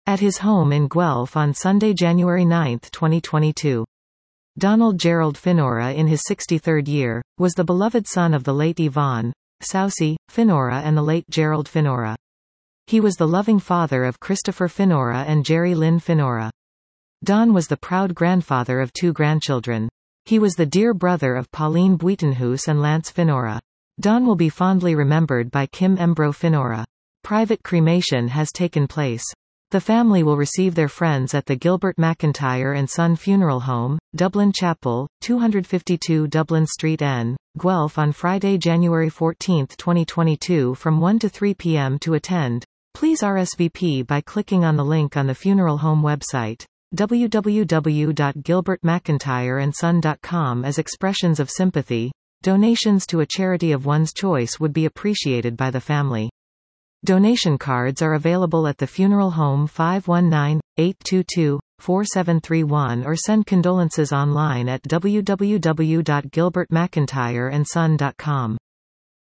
at his home in Guelph on Sunday, January 9, 2022. Donald Gerald Finora, in his 63rd year, was the beloved son of the late Yvonne Saucy Finora and the late Gerald Finora. He was the loving father of Christopher Finora and Jerry Lynn Finora. Don was the proud grandfather of 2 grandchildren. He was the dear brother of Pauline Buitenhuis and Lance Finora. Don will be fondly remembered by Kim Embro Finora. Private cremation has taken place. The family will receive their friends at the Gilbert McIntyre and Son Funeral Home, Dublin Chapel, 252 Dublin Street N, Guelph on Friday, January 14, 2022 from 1 to 3 p.m. To attend, please RSVP by clicking on the link on the funeral home website www.gilbertmcintyreandson.com. As expressions of sympathy, donations to a charity of one's choice would be appreciated by the family. Donation cards are available at the funeral home 519-822-4731 or send condolences online at www.gilbertmcintyreandson.com.